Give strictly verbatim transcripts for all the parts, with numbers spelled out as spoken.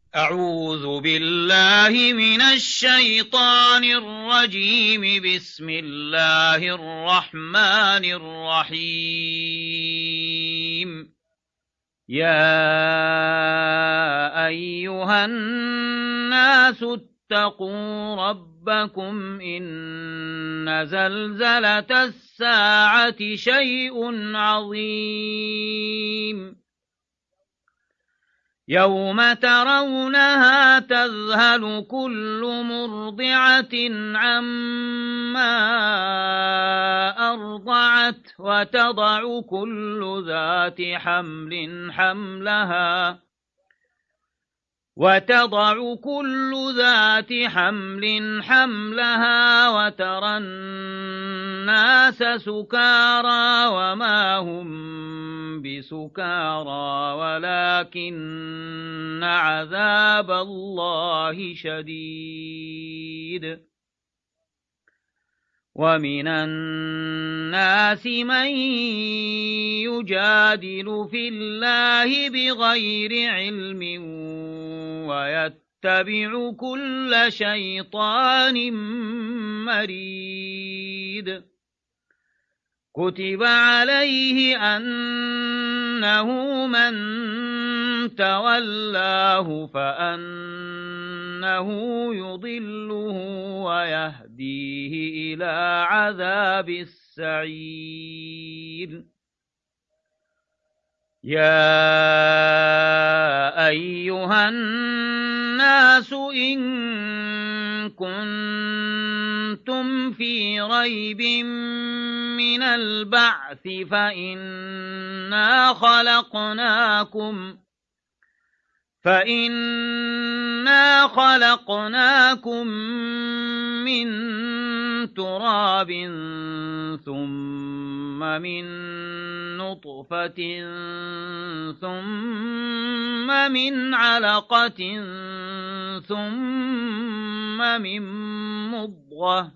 أعوذ بالله من الشيطان الرجيم. بسم الله الرحمن الرحيم. يا أيها الناس اتقوا ربكم إن زلزلة الساعة شيء عظيم يوم ترونها تذهل كل مرضعة عما أرضعت وتضع كل ذات حمل حملها وتضع كل ذات حمل حملها وترى الناس سكارى وما هم بسكارى ولكن عذاب الله شديد. ومن الناس من يجادل في الله بغير علم ويتبع كل شيطان مريد. كتب عليه أنه من تولاه فأنه يضله ويهديه إلى عذاب السعير. يا أيها الناس إن كنتم في ريب من البعث فإنا خلقناكم فإنا خلقناكم من تراب ثم من نطفة ثم من علقة ثم من مضغة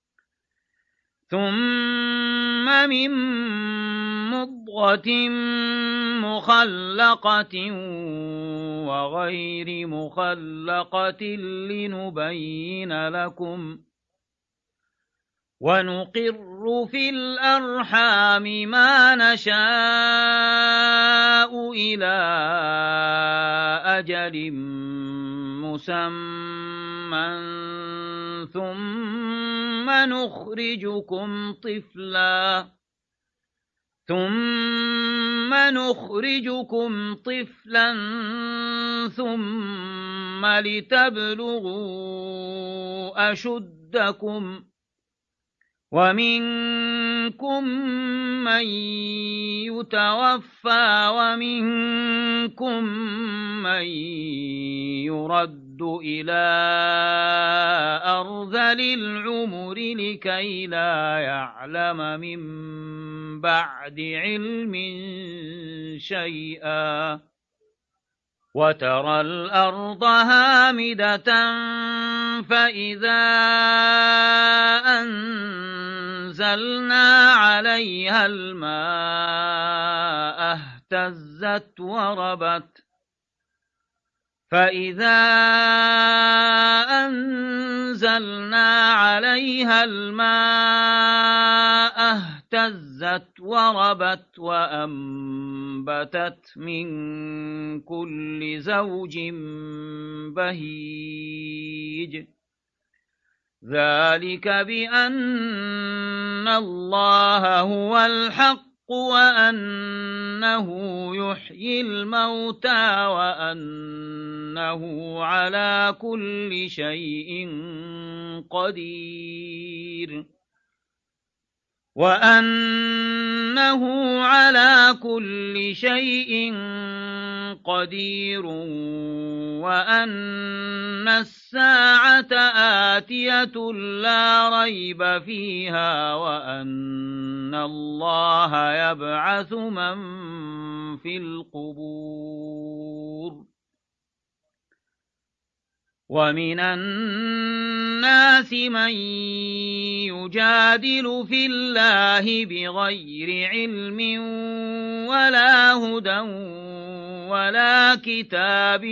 ثم من مضغة مخلقة وغير مخلقة لنبين لكم ونقر في الأرحام ما نشاء إلى أجل مسمى ثم نخرجكم طفلا ثم نخرجكم طفلا ثم لتبلغوا أشدكم ومنكم من يتوفى ومنكم من يرد إلى أرذل العمر لكي لا يعلم من بعد علم شيئا. وترى الأرض هامدة فإذا أنزلنا عليها الماء اهتزت وربت فإذا أنزلنا عليها الماء اهتزت وربت وأنبتت من كل زوج بهيج. ذلك بأن الله هو الحق وأنه يحيي الموتى وأنه على كل شيء قدير وأنه على كل شيء قدير وأن الساعة آتية لا ريب فيها وأن الله يبعث من في القبور. ومن الناس من يجادل في الله بغير علم ولا هدى ولا كتاب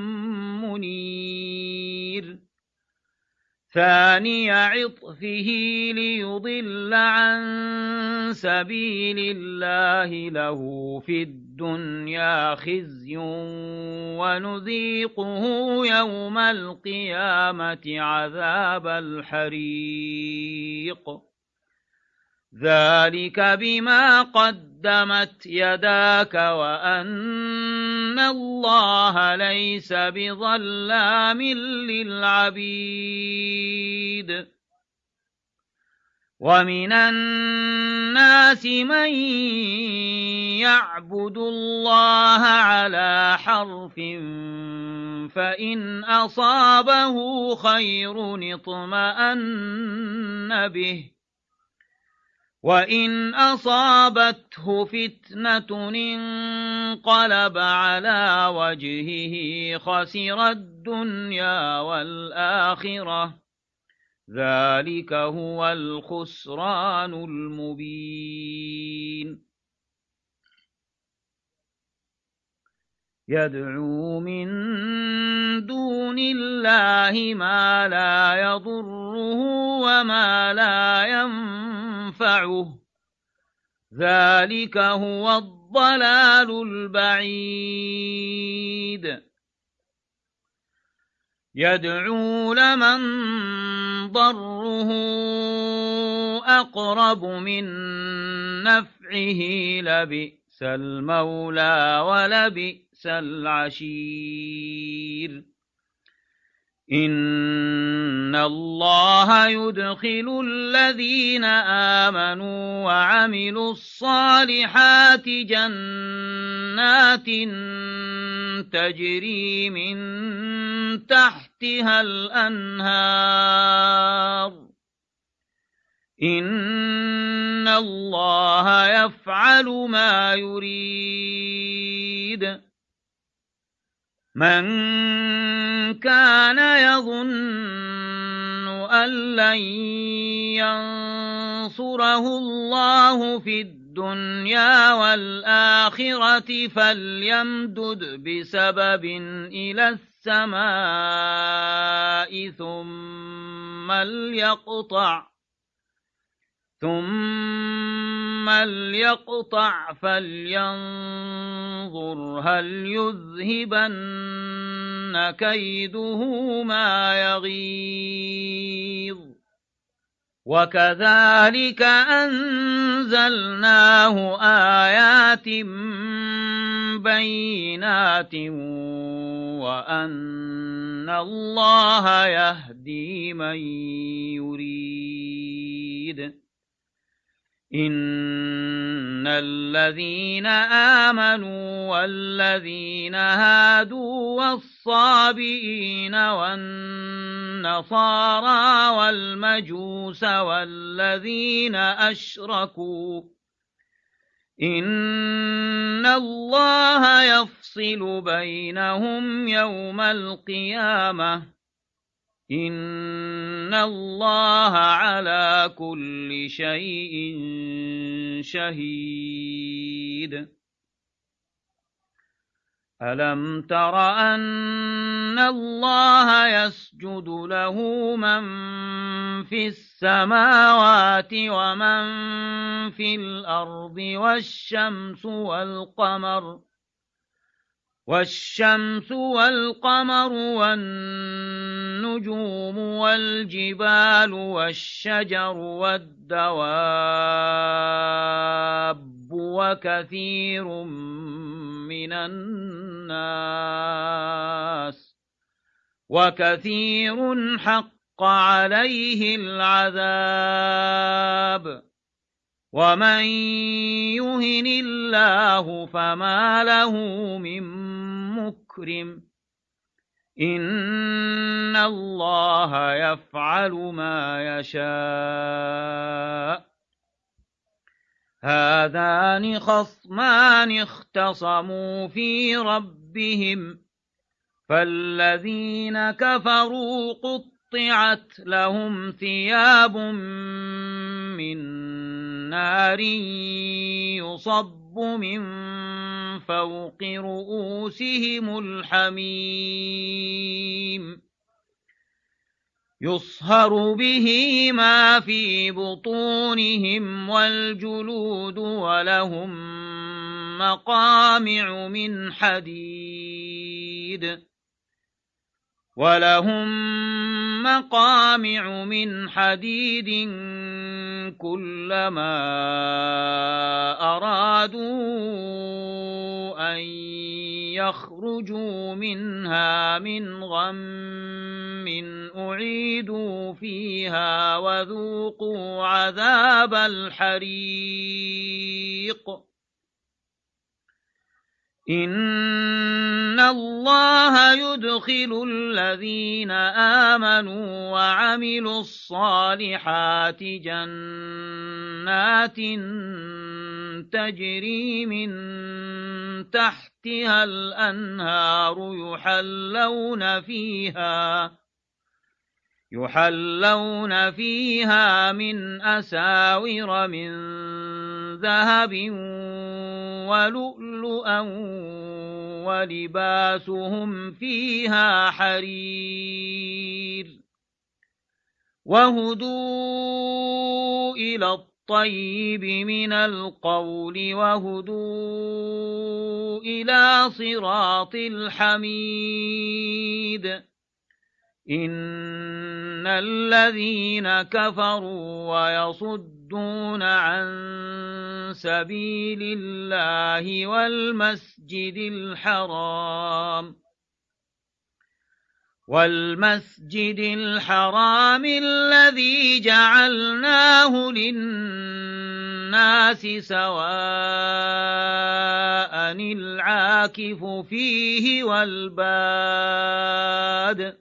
منير ثاني عطفه ليضل عن سبيل الله له في الدنيا خزي ونذيقه يوم القيامة عذاب الحريق ذلك بما قدمت يداك وأن الله ليس بظلام للعبيد ومن الناس من يعبد الله على حرف فإن أصابه خير اطمأن به وإن أصابته فتنة انقلب على وجهه خسر الدنيا والآخرة ذلك هو الخسران المبين يدعو من دون الله ما لا يضره وما لا ينفعه ذلك هو الضلال البعيد يدعو لمن ضره أقرب من نفعه لبئس المولى ولبئس العشير إن الله يدخل الذين آمنوا وعملوا الصالحات جنات تجري من تحتها الأنهار إن الله يفعل ما يريد من كان يظن أن لن ينصره الله في الدنيا والآخرة فليمدد بسبب إلى السماء ثم ليقطع ثم ليقطع فلينظر هل يذهبن كيده ما يغيظ وكذلك أنزلناه آيات بينات وأن الله يهدي من يريد إن الذين آمنوا والذين هادوا والصابئين والنصارى والمجوس والذين أشركوا إن الله يفصل بينهم يوم القيامة إن الله على كل شيء شهيد ألم تر أن الله يسجد له من في السماوات ومن في الأرض والشمس والقمر والشمس والقمر والنجوم والجبال والشجر والدواب وكثير من الناس وكثير حق عليه العذاب ومن يهن الله فما له من مكرم إن الله يفعل ما يشاء هذان خصمان اختصموا في ربهم فالذين كفروا قطعت لهم ثياب من نار يصب من فوق رؤوسهم الحميم يصهر به ما في بطونهم والجلود ولهم مقامع من حديد ولهم مقامع من حديد كلما أرادوا أن يخرجوا منها من غم أعيدوا فيها وذوقوا عذاب الحريق إن الله يدخل الذين آمنوا وعملوا الصالحات جنات تجري من تحتها الأنهار يحلون فيها يحلون فيها من أساور من ذهب ولؤلؤا ولباسهم فيها حرير وهدوا إلى الطيب من القول وهدوا إلى صراط الحميد إن الذين كفروا ويصدون عن سبيل الله والمسجد الحرام والمسجد الحرام الذي جعلناه للناس سواء العاكف فيه والباد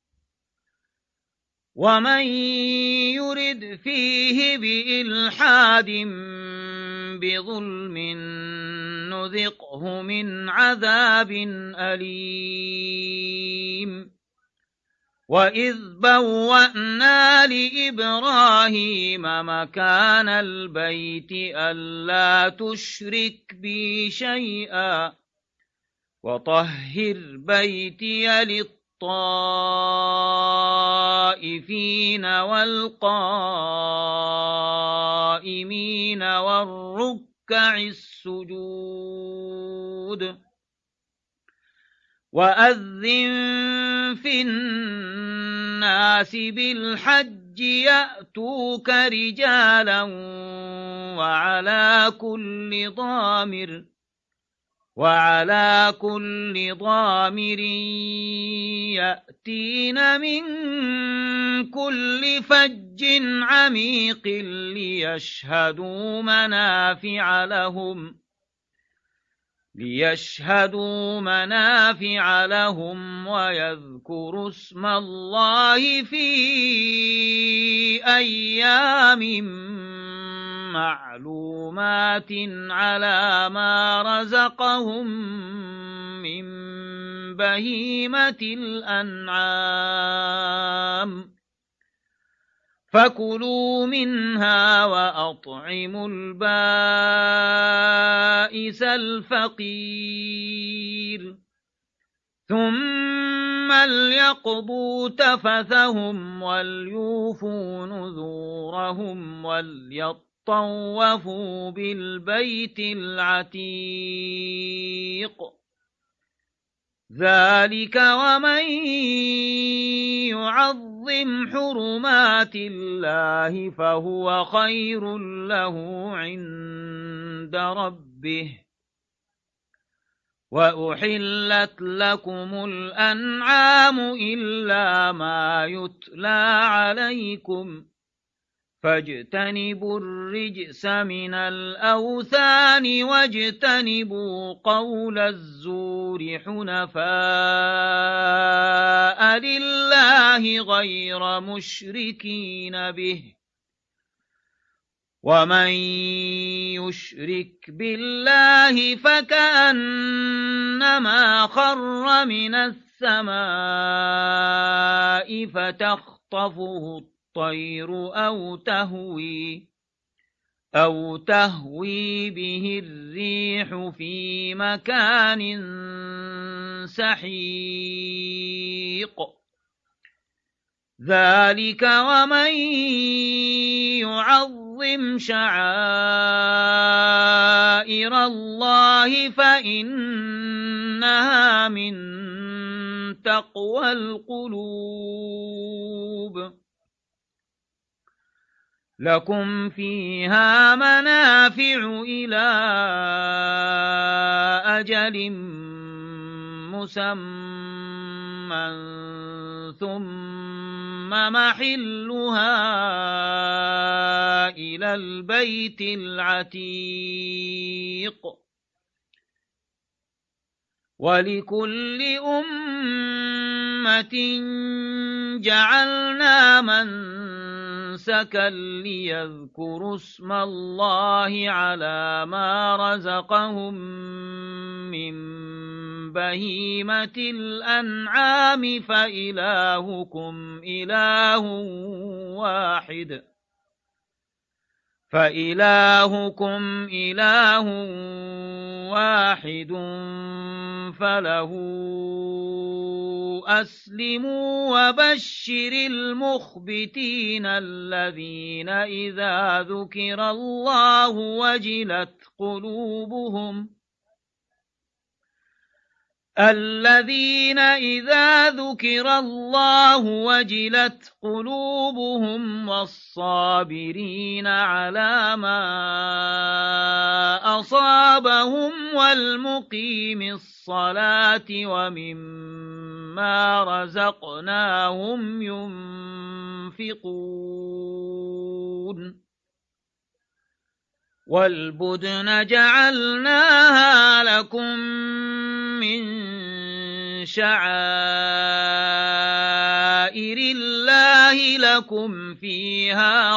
ومن يرد فيه بإلحاد بظلم نذقه من عذاب أليم وإذ بوأنا لإبراهيم مكان البيت ألا تشرك بي شيئا وطهر بيتي للطائفين والقائمين والركع السجود وأذن في الناس بالحج يأتوك رجالا وعلى كل ضامر وعلى كل ضامر يأتين من كل فج عميق ليشهدوا منافع لهم ليشهدوا منافع لهم ويذكروا اسم الله في أيام معلومات على ما رزقهم من بهيمة الأنعام فكلوا منها وأطعموا البائس الفقير ثم ليقضوا تفثهم وليوفوا نذورهم وليطوفوا بالبيت العتيق ذلك ومن يعظم حرمات الله فهو خير له عند ربه وأحلت لكم الأنعام إلا ما يتلى عليكم فاجتنبوا الرجس من الأوثان واجتنبوا قول الزور حنفاء لله غير مشركين به ومن يشرك بالله فكأنما خر من السماء فتخطفه الطير أو تهوي أو تهوي به الريح في مكان سحيق ذلك ومن يعظم شعائر الله فإنها من تقوى القلوب لكم فيها منافع إلى أجل مسمى ثم محلها إلى البيت العتيق ولكل أمة جعلنا منسكا ليذكروا اسم الله على ما رزقهم من بهيمة الأنعام فإلهكم إله واحد فإلهكم إله واحد فله أسلموا وبشر المخبتين الذين إذا ذكر الله وجلت قلوبهم الذين إذا ذكر الله وجلت قلوبهم والصابرين على ما أصابهم والمقيم الصلاة ومما رزقناهم ينفقون والبدن جعلناها لكم من شعائر الله لكم فيها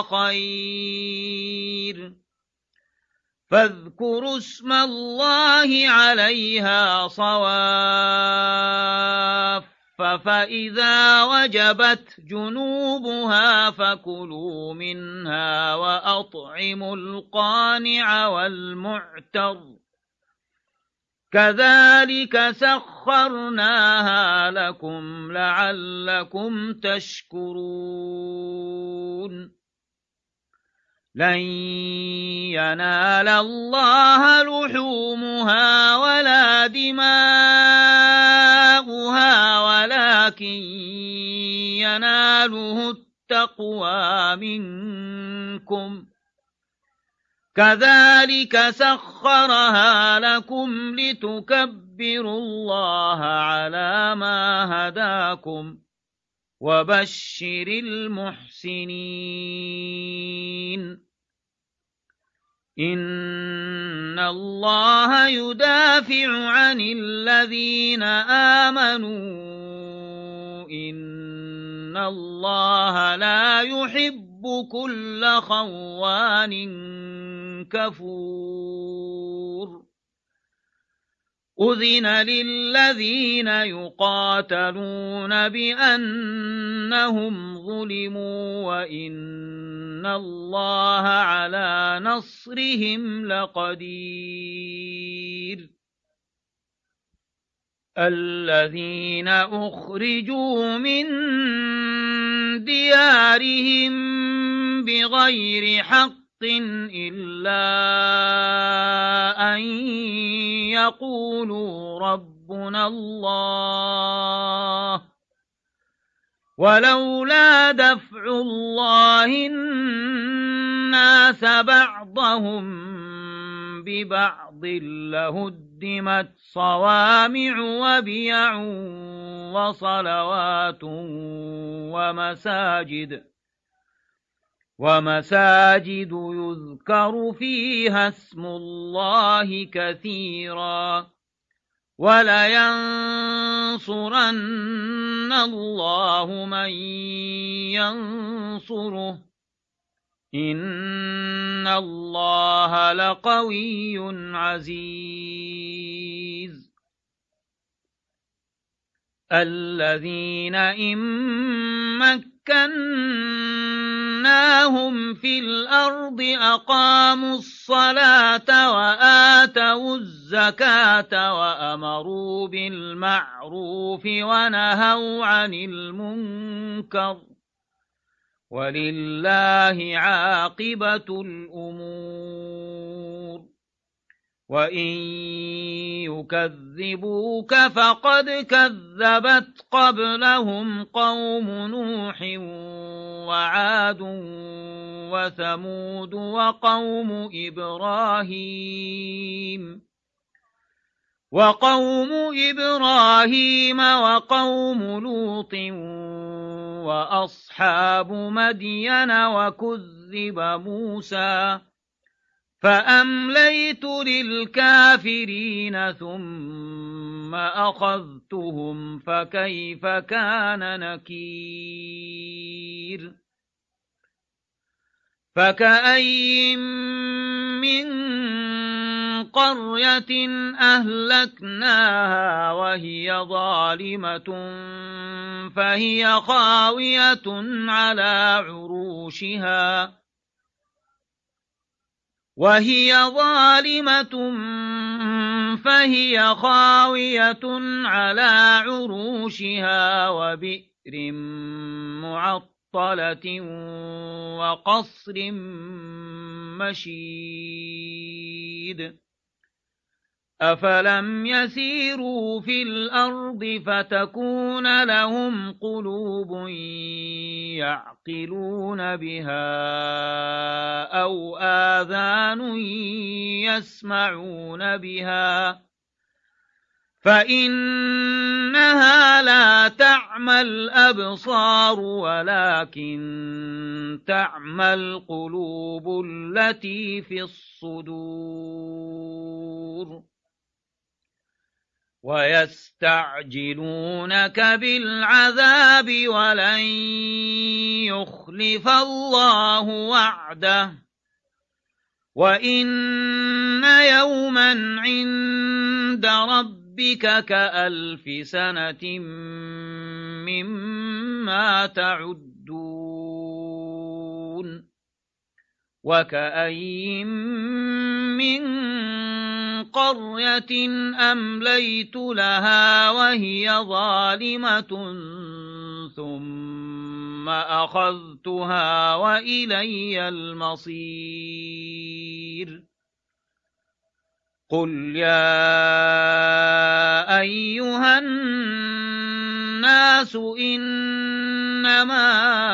خير فاذكروا اسم الله عليها صواف فإذا وجبت جنوبها فكلوا منها وأطعموا القانع والمعتر كذلك سخرناها لكم لعلكم تشكرون لن ينال الله لحومها ولا دماؤها ولكن يناله التقوى منكم كذلك سخرها لكم لتكبروا الله على ما هداكم وبشر المحسنين إن الله يدافع عن الذين آمنوا إن الله لا يحب كل خوان كفور أذن للذين يقاتلون بأنهم ظلموا وإن الله على نصرهم لقدير الذين أخرجوا من ديارهم بغير حق إلا أن يقولوا ربنا الله ولولا دفع الله الناس بعضهم ببعض لهدمت صوامع وبيع وصلوات ومساجد ومساجد يذكر فيها اسم الله كثيرا ولينصرن الله من ينصره إن الله لقوي عزيز الذين إن مكنا مكناهم في الأرض أقاموا الصلاة وآتوا الزكاة وأمروا بالمعروف ونهوا عن المنكر ولله عاقبة الأمور وإن يكذبوك فقد كذبت قبلهم قوم نوح وعاد وثمود وقوم إبراهيم وقوم إبراهيم وقوم لوط وأصحاب مدين وكذب موسى فأمليت للكافرين ثم أخذتهم فكيف كان نكير فكأي من قرية أهلكناها وهي ظالمة فهي خاوية على عروشها وهي ظالمة فهي خاوية على عروشها وبئر معطلة وقصر مشيد أفلم يسيروا في الأرض فتكون لهم قلوب يعقلون بها أو آذان يسمعون بها فإنها لا تعمى الأبصار ولكن تعمى القلوب التي في الصدور ويستعجلونك بالعذاب ولن يخلف الله وعده وإن يوما عند ربك كألف سنة مما تعدون وكأي من قرية أمليت لها وهي ظالمة ثم أخذتها وإلي المصير قل يا أيها الناس إنما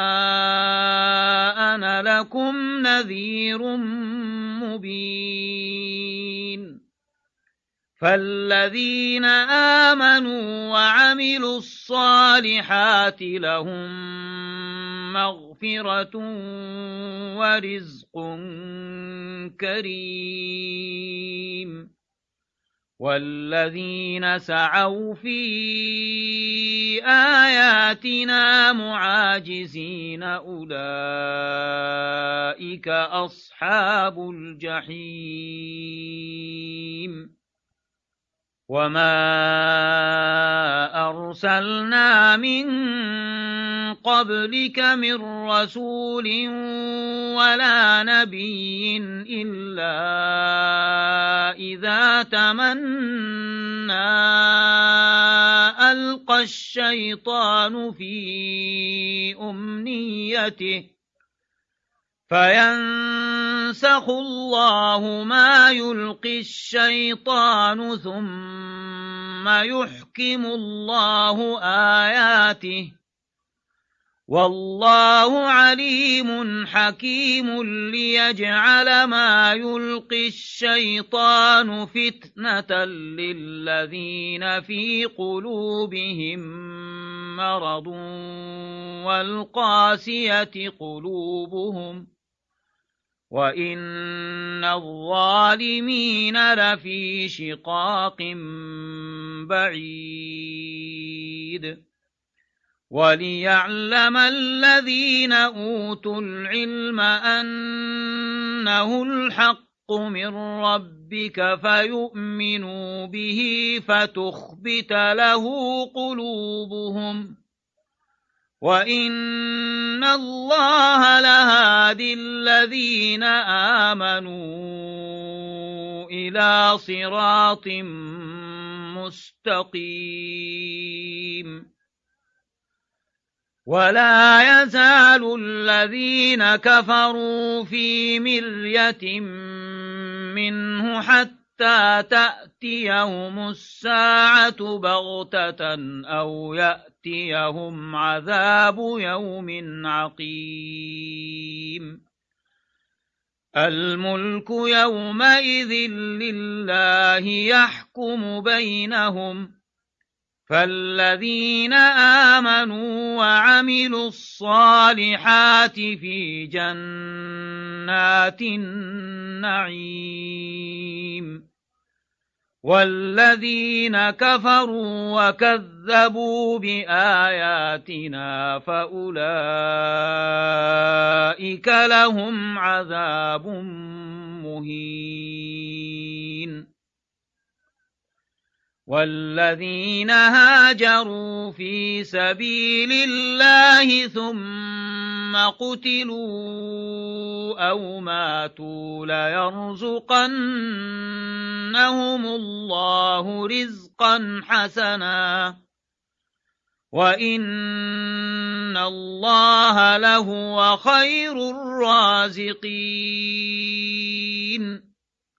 أنا لكم نذير مبين فالذين آمنوا وعملوا الصالحات لهم مغفرة ورزق كريم والذين سعوا في آياتنا معاجزين أولئك أصحاب الجحيم وما أرسلنا من قبلك من رسول ولا نبي إلا إذا تمنى ألقى الشيطان في أمنيته فينسخ الله ما يلقي الشيطان ثم يحكم الله آياته والله عليم حكيم ليجعل ما يلقي الشيطان فتنة للذين في قلوبهم مرض والقاسية قلوبهم وإن الظالمين لفي شقاق بعيد وليعلم الذين أوتوا العلم أنه الحق من ربك فيؤمنوا به فتخبت له قلوبهم وَإِنَّ اللَّهَ لَهَادِي الَّذِينَ آمَنُوا إِلَى صِرَاطٍ مُسْتَقِيمٍ وَلَا يَزَالُ الَّذِينَ كَفَرُوا فِي مِرْيَةٍ مِّنْهُ حَتَّى تَأْتِيَهُمُ السَّاعَةُ بَغْتَةً أَوْ يَأْتِيَهُمْ عَذَابُ يَوْمٍ عَقِيمٍ الْمُلْكُ يَوْمَئِذٍ لِلَّهِ يَحْكُمُ بَيْنَهُمْ فَالَّذِينَ آمَنُوا وَعَمِلُوا الصَّالِحَاتِ في جَنَّاتِ النَّعِيمِ وَالَّذِينَ كَفَرُوا وَكَذَّبُوا بِآيَاتِنَا فَأُولَئِكَ لَهُمْ عَذَابٌ مُهِينٌ وَالَّذِينَ هَاجَرُوا فِي سَبِيلِ اللَّهِ ثُمَّ قُتِلُوا أَوْ مَاتُوا لَيَرْزُقَنَّهُمُ اللَّهُ رِزْقًا حَسَنًا وَإِنَّ اللَّهَ لَهُوَ خَيْرُ الرَّازِقِينَ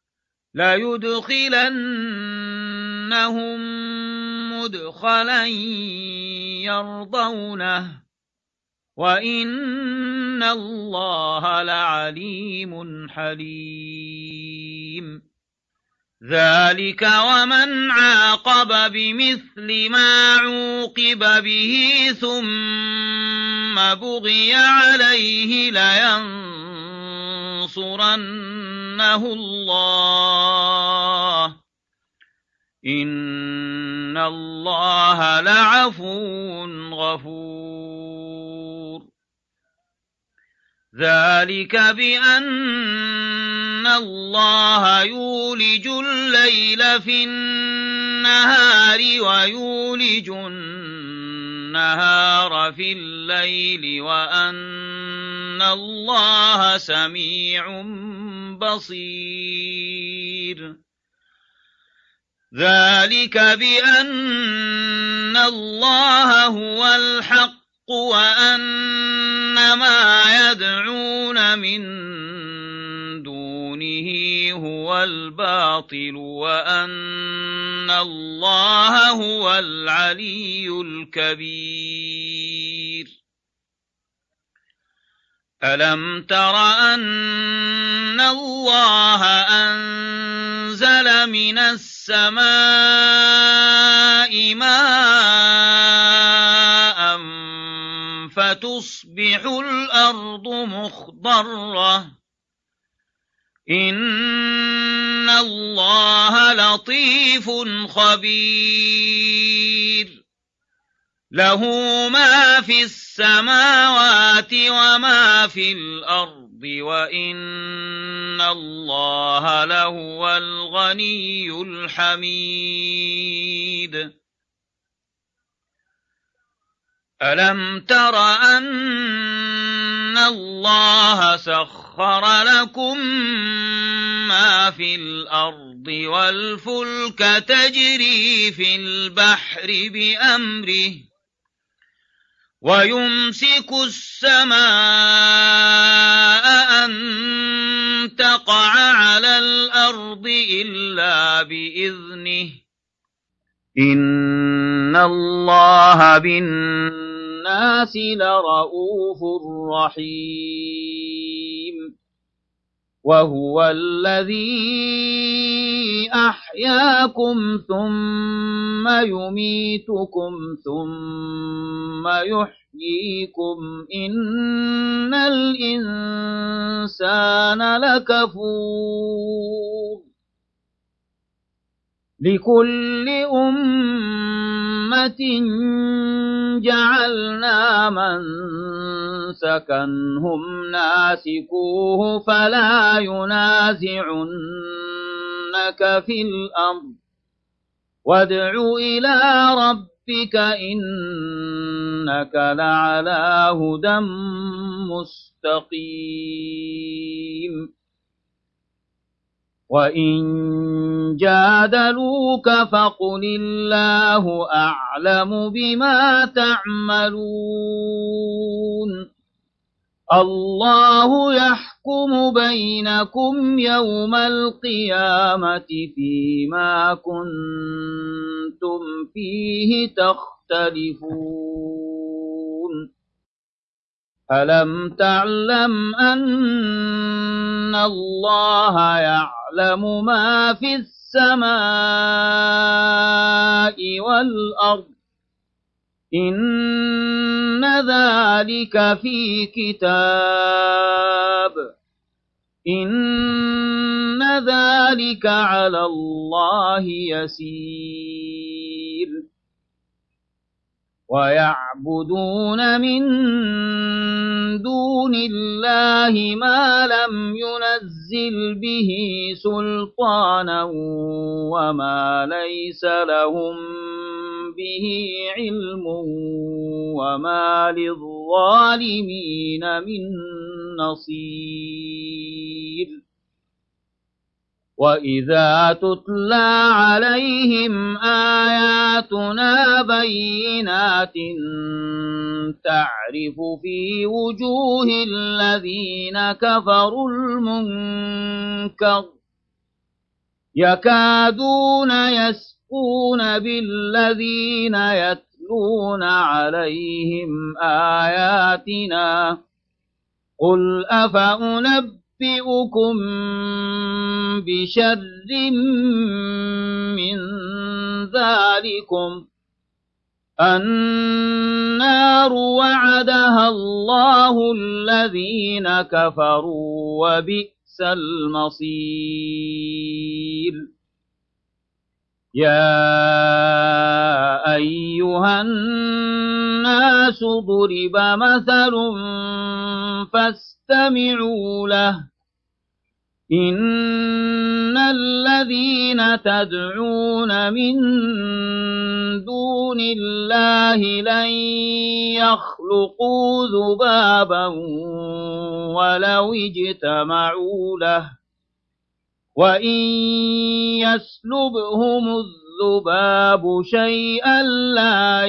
لَيُدْخِلَنَّهُم مُّدْخَلًا يَرْضَوْنَهُ وَإِنَّ اللَّهَ لَعَلِيمٌ حَلِيمٌ ذَلِكَ وَمَنْ عَاقَبَ بِمِثْلِ مَا عُوقِبَ بِهِ ثُمَّ بُغِيَ عَلَيْهِ لَيَنصُرَنَّهُ اللَّهُ إِنَّ اللَّهَ لَعَفُوٌّ غَفُورٌ ذَلِكَ بِأَنَّ اللَّهَ يُولِجُ اللَّيْلَ فِي النَّهَارِ وَيُولِجُ النَّهَارَ فِي اللَّيْلِ وَأَنَّ اللَّهَ سَمِيعٌ بَصِيرٌ ذَلِكَ بِأَنَّ اللَّهَ هُوَ الْحَقُّ وَأَنَّ مَا يَدْعُونَ مِن دُونِهِ هُوَ الْبَاطِلُ وَأَنَّ اللَّهَ هُوَ الْعَلِيُّ الْكَبِيرُ أَلَمْ تَرَ أَنَّ اللَّهَ أَنزَلَ مِنَ السَّمَاءِ مَاءً فَتُصْبِحُ الْأَرْضُ مُخْضَرَّةً إِنَّ اللَّهَ لَطِيفٌ خَبِيرٌ لَهُ مَا فِي السَّمَاوَاتِ وَمَا فِي الْأَرْضِ وَإِنَّ اللَّهَ لَهُوَ الْغَنِيُّ الْحَمِيدُ أَلَمْ تَرَ أَنَّ اللَّهَ سَخَّرَ لَكُم مَّا فِي الْأَرْضِ وَالْفُلْكَ تَجْرِي فِي الْبَحْرِ بِأَمْرِهِ وَيُمْسِكُ السَّمَاءَ أَن تَقَعَ عَلَى الْأَرْضِ إِلَّا بِإِذْنِهِ إِنَّ اللَّهَ بِالنَّاسِ لَرَءُوفٌ رَّحِيمٌ وَهُوَ الَّذِي أَحْيَاكُمْ ثُمَّ يُمِيتُكُمْ ثُمَّ يُحْيِيكُمْ إِنَّ الْإِنسَانَ لَكَفُورٌ لِكُلِّ أُمَّةٍ جَعَلْنَا مَنسَكًا هُمْ نَاسِكُوهُ فَلَا يُنَازِعُنَّكَ فِي الْأَمْرِ وادع إلى ربك إنك لعلى هدى مستقيم وإن جادلوك فقل الله أعلم بما تعملون الله يحكم بينكم يوم القيامة فيما كنتم فيه تختلفون ألم تعلم أن الله يعلم ما في السماء والأرض إن ذلك في كتاب إن ذلك على الله يسير ويعبدون من دون الله ما لم ينزل به سلطانا وما ليس لهم به علم وما للظالمين من نصير وإذا تتلى عليهم آياتنا بينات تعرف في وجوه الذين كفروا المنكر يكادون يسقون بالذين يتلون عليهم آياتنا قل أفأنبئكم أنبئكم بشر من ذلكم النار وعدها الله الذين كفروا وبئس المصير يا أيها الناس ضرب مثل فاستمعوا له إن الذين تدعون من دون الله لن يخلقوا ذبابا ولو اجتمعوا له وإن يسلبهم الذباب شيئا لا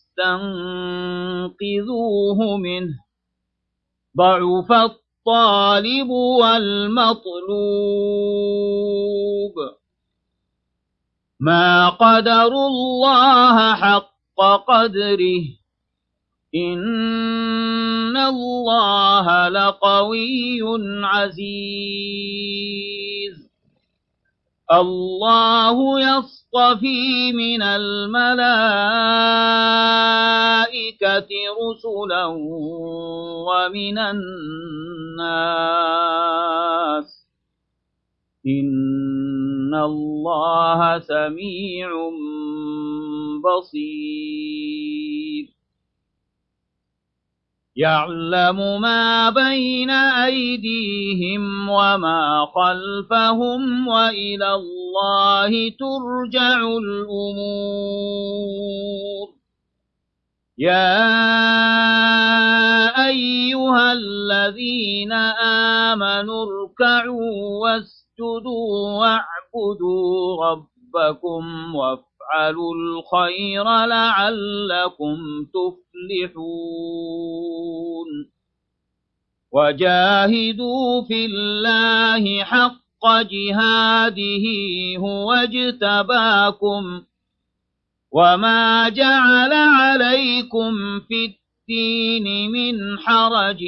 يستنقذوه منه ضعف الطالب والمطلوب ما قدروا الله حق قدره إن الله لقوي عزيز الله يصطفي من الملائكة رسلا ومن الناس إن الله سميع بصير يعلم ما بين أيديهم وما خلفهم وإلى الله ترجع الأمور يا أيها الذين آمنوا اركعوا واسجدوا واعبدوا ربكم وافعلوا الخير لعلكم تفلحون وجاهدوا في الله حق جهاده هو اجتباكم وما جعل عليكم في الدين من حرج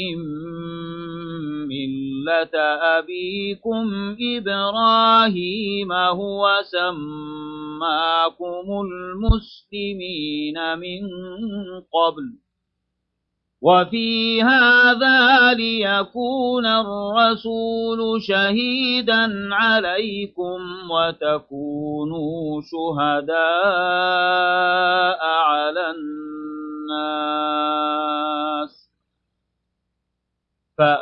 ملة أبيكم إبراهيم هو سماكم المسلمين من قبل وفي هذا ليكون الرسول شهيدا عليكم وتكونوا شهداء على الناس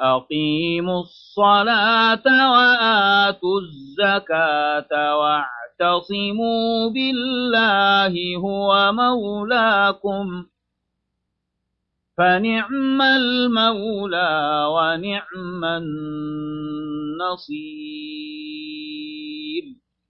فأقيموا الصلاة وآتوا الزكاة واعتصموا واعتصموا بالله هو مولاكم فنعم المولى ونعم النصير.